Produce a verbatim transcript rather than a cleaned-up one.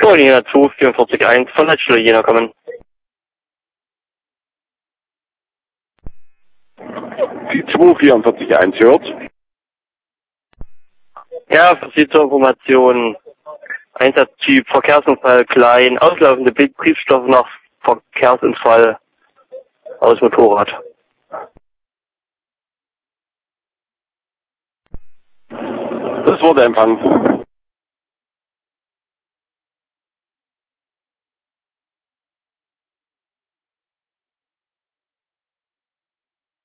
Jena zwei vierundvierzig eins von Leitstelle Jena kommen. Die zwei vierundvierzig eins hört. Ja, für Sie zur Information. Einsatztyp Verkehrsunfall klein, auslaufende Betriebsstoff nach Verkehrsunfall aus Motorrad. Das wurde empfangen.